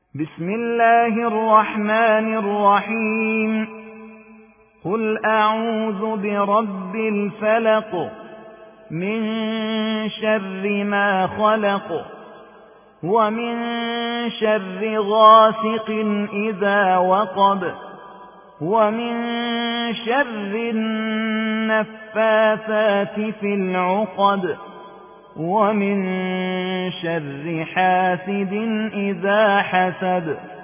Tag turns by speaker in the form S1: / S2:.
S1: بسم الله الرحمن الرحيم قل أعوذ برب الفلق من شر ما خلق ومن شر غاسق إذا وقب ومن شر النفاثات في العقد ومن شر حاسد إذا حسد